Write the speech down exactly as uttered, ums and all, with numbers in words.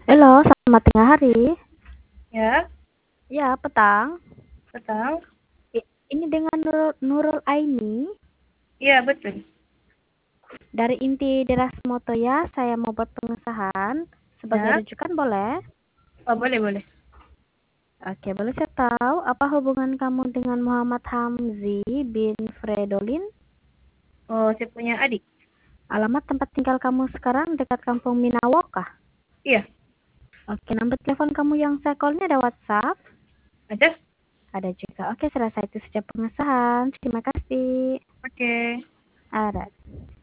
Halo, selamat tengah hari. Ya, Ya, petang. petang. I- Ini dengan Nurul, Nurul Aini. Iya, betul. Dari inti Deras Motoya, saya mau buat pengesahan. Sebagai Ya, rujukan boleh? oh boleh, boleh. Oke, boleh saya tahu apa hubungan kamu dengan Muhammad Hamzi bin Fredolin? Oh, saya punya adik. Alamat tempat tinggal kamu sekarang dekat kampung Minawok kah? Iya, Oke, nomor telepon kamu yang saya call ini ada WhatsApp? ada. Ada juga. Oke, selesai itu saja pengesahan. Terima kasih. Oke. Ada.